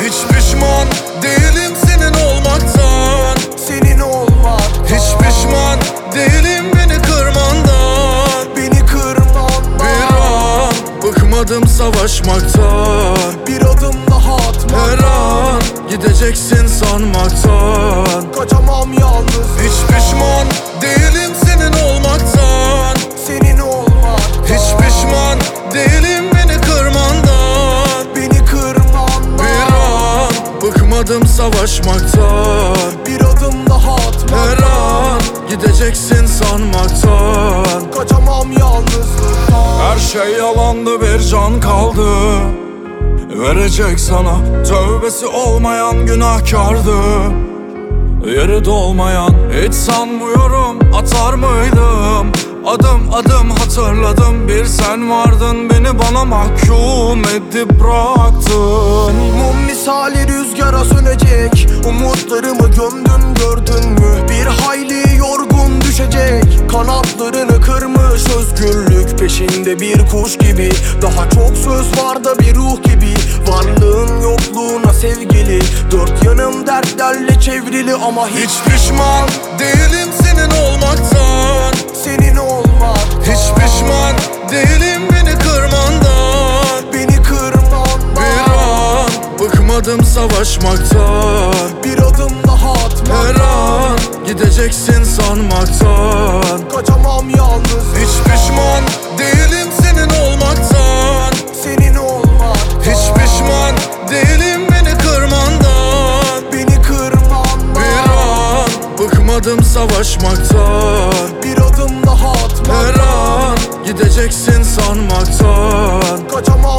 Hiç pişman değilim senin olmaktan. Senin olmaktan. Hiç pişman değilim beni kırmandan. Beni kırmandan. Bir an bıkmadım savaşmaktan. Bir adım daha atmadan. Her an gideceksin sanmaktan. Kaçamam yalnız. Hiç pişman değilim senin olmaktan. Senin olmaktan. Hiç pişman değilim beni kırmandan. Beni kırmandan. Bir an bıkmadım savaşmaktan. Bir adım daha atmadan. Her an gideceksin sanmaktan. Kaçamam yalnızlıktan. Her şey yalandı, bir can kaldı verecek sana. Tövbesi olmayan günahkardı, yeri dolmayan. Hiç sanmıyorum atar mıydım. Adım adım hatırladım, bir sen vardın, beni bana mahkum edip bıraktın. Mum misali rüzgara sönecek. Umutlarımı gömdün, gördün mü? Bir hayli yorgun düşecek. Kanatlarını kırmış özgürlük peşinde bir kuş gibi. Daha çok söz var da bir ruh gibi. Varlığın yokluğuna sevgili. Dört yanım dertlerle çevrili ama Hiç pişman değilim senin olmaktan. senin olmak. Hiç pişman değilim beni kırmandan. Beni kırmandan. Bir an bıkmadım savaşmaktan. Bir adım daha atmadan. Her an gideceksin sanmaktan. Kaçamam yalnız. Hiç pişman değilim senin olmaktan. Senin olmak. Hiç pişman değilim beni kırmandan. Beni kırmandan. Bir an bıkmadım savaşmaktan. Bir adım daha atmadan. Her an gideceksin sanmaktan. Kaçamam